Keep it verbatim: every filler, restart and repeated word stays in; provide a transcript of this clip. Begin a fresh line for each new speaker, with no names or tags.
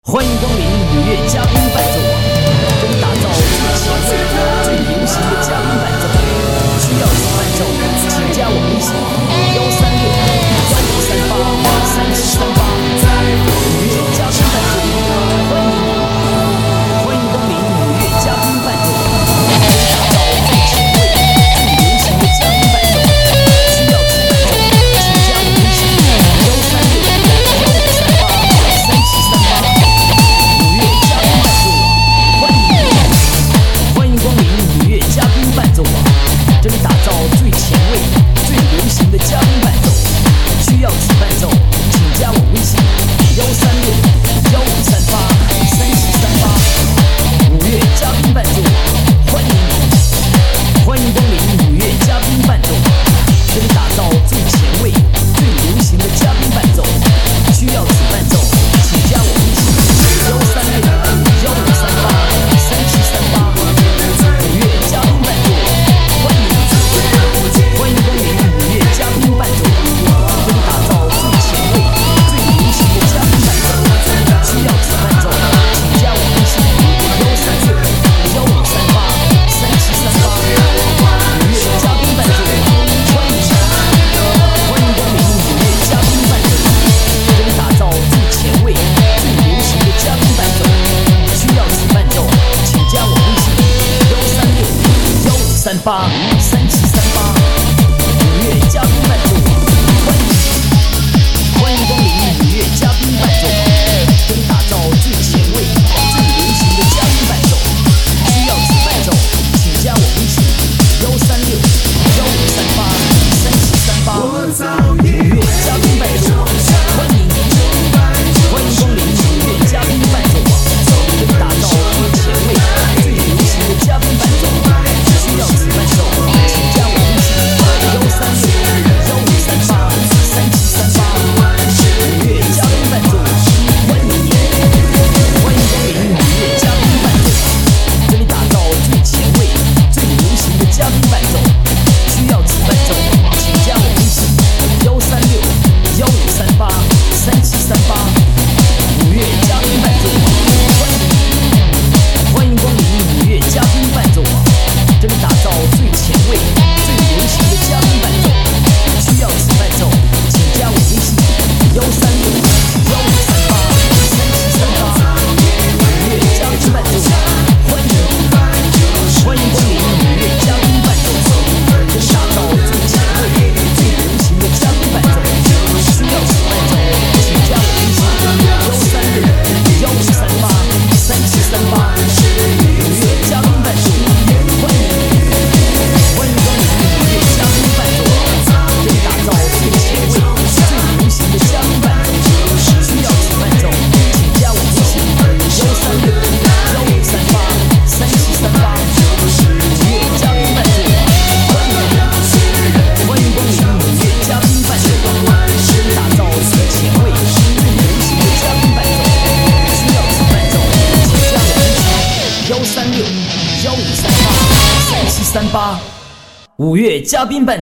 欢迎光临五月嘉宾伴奏网，跟打造最前卫、最流行的嘉宾伴奏。需要此伴奏，请加我微信：幺三六幺五三八三七三八。五月嘉宾伴奏，欢迎你！欢迎光临五月嘉宾伴奏网，跟打造最前卫、最流行的嘉宾伴奏。需要此伴奏，请加我微信：幺三六幺五三八三七三八。这里打造最前卫、最流行的嘉宾伴奏，需要此伴奏，请加我微信：幺三六幺五三八三七三八。五月嘉宾伴奏，欢迎你！欢迎光临五月嘉宾伴奏，这里打造最前卫、最流行的嘉宾伴奏，需要此伴奏，请加我微信：幺三六幺五三八三七三八。五月嘉宾伴奏。欢迎光临五月嘉宾伴奏，跟打造最前卫、最流行的嘉宾伴奏，需要此伴奏，请加我微信：幺三六幺五三八三七三八。五月嘉宾伴奏，欢迎欢迎光临五月嘉宾伴奏，跟打造最前卫、最流行的嘉宾伴奏，需要此伴奏，请加我微信：幺三六幺五三八三七三八。五月嘉宾伴奏，欢迎欢迎光临五月嘉宾伴奏，跟打造最前卫、最流行的嘉宾伴奏，需要此伴奏，请加我微信：幺三六幺五三八三七三八。五月嘉宾伴奏，欢迎欢迎光临五月嘉宾伴奏，跟打造最前卫、最流行的嘉宾伴奏，需要此伴奏，请加我微信：幺三六幺五三八三七三八。五月嘉宾伴奏，欢迎你！欢迎光临五月嘉宾伴奏，这里打造最前卫、最流行的嘉宾伴奏，需要此伴奏，请加我微信：幺三六幺五三八三七三八。五月嘉宾伴奏，欢迎欢迎光临五月嘉宾伴奏网，这里打造最前卫、最流行的嘉宾伴奏，需要此伴奏，请加我微信：幺三六幺五三八三七三八。五月嘉宾伴奏，欢迎欢迎光临五月嘉宾伴奏，跟打造最前卫、最流行的嘉宾伴奏，需要此伴奏，请加我微信：幺三六幺五三八三七三八。五月嘉宾伴奏，欢迎欢迎光临五月嘉宾伴奏，跟打造最前卫、最流行的嘉宾伴奏，需要此伴奏，请加我微信：幺三六幺五三八三七三八。五月嘉宾伴奏，欢迎欢迎光临五月嘉宾伴奏，跟打造最前卫、最流行的嘉宾伴奏，需要此伴奏，请加我微信：幺三六幺五三八三七三八。五月嘉宾伴。